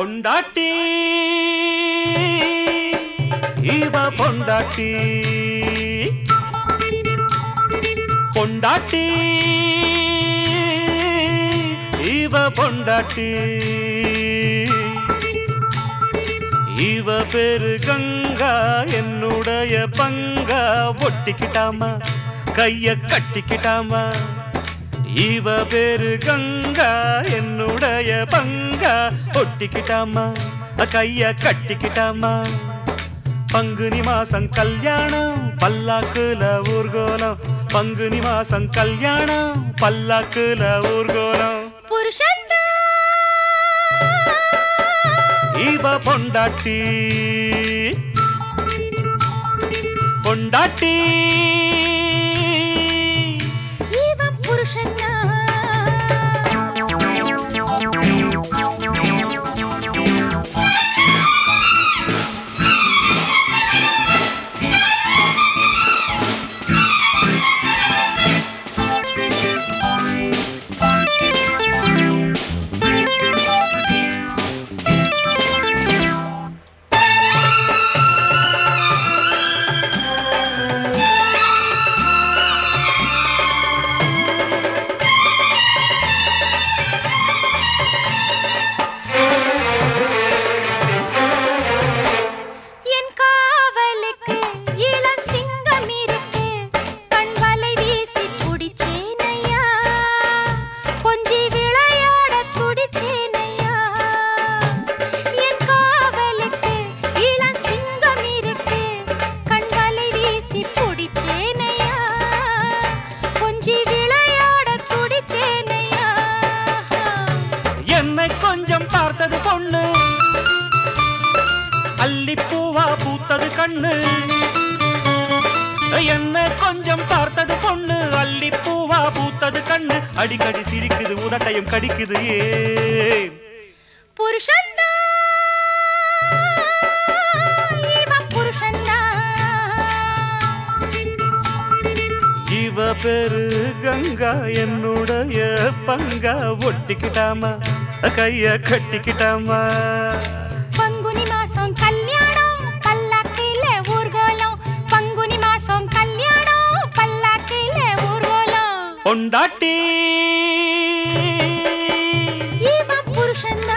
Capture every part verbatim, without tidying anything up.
பொண்டாட்டி இவ பொண்டாட்டி பொண்டாட்டி இவ பொண்டாட்டி இவ பேரு கங்கா என்னுடைய பங்கா ஒட்டிக்கிட்டாமா கைய கட்டிக்கிட்டாமா இவ பேரு கங்கா என்னுடைய பங்கா ஒட்டிக்கிட்டாமா கைய கட்டிக்கிட்டாமா பங்குனி மாசம் கல்யாணம் பல்லாக்குல ஊர்கோலம் பங்குனி மாசம் கல்யாணம் பல்லாக்குல ஊர்கோலம் புருஷன்தா இவ பொண்டாட்டி பொண்டாட்டி இவன் புருஷன்தா கொஞ்சம் பார்த்தது பொண்ணு அல்லிப்பூவா பூத்தது கண்ணு என்ன கொஞ்சம் பார்த்தது பொண்ணு அல்லிப்பூவா பூத்தது கண்ணு அடிக்கடி சிரிக்குது உதட்டையும் கடிக்குது ஏ புருஷன்தா இவன் புருஷன்தா இவ பேரு கங்கா என்னுடைய பங்கா ஒட்டிக்கிட்டாமா கைய கட்டிக்கிட்டாமா பங்குனி மாசம் கல்யாணம் பல்லாக்கில ஊர்கோலம் பங்குனி மாசம் கல்யாணம் பல்லாக்கில ஊர்கோலம் பொண்டாட்டி இவன் புருஷன்தா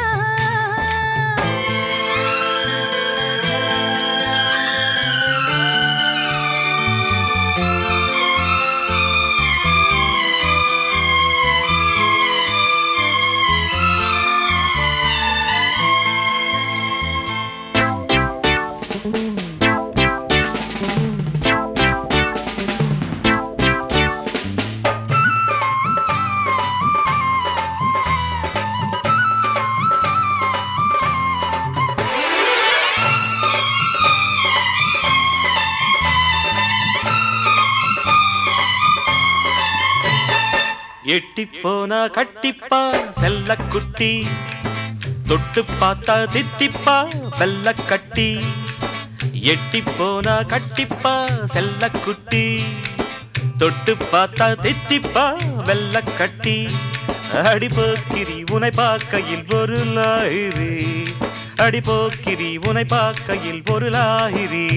எட்டி போனா கட்டிப்பா செல்ல குட்டி தொட்டு பார்த்தா தித்திப்பா வெள்ள கட்டி எட்டி போனா கட்டிப்பா செல்ல குட்டி தொட்டு பார்த்தா தித்திப்பா வெள்ள கட்டி அடிபோக்கிரி உனை பார்க்கையில் ஒரு லாயிரி அடிபோக்கிரி உனை பார்க்கையில் ஒரு லாயிரி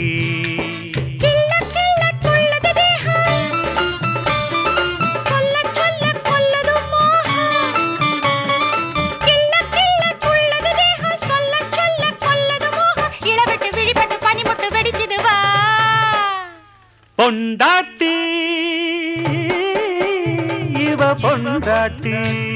பொண்டாட்டி இவ பொண்டாட்டி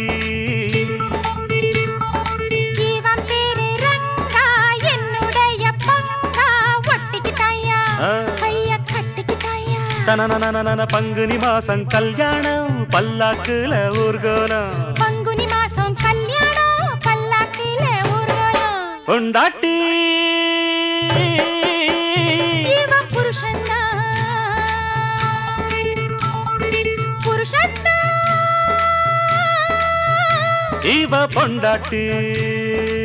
இவன் பேரு ரங்கா என்னுடைய பங்கா ஒட்டிக்கிட்டாயா கைய கட்டிக்கிட்டாயா தனனனனன பங்குனி மாசம் கல்யாணம் பல்லாக்குல ஊர்கோலம் பங்குனி மாசம் கல்யாணம் பல்லாக்கில ஊர்கோலம் பொண்டாட்டி இவன் புருஷன்தா புருஷன்தா இவ பொண்டாட்டி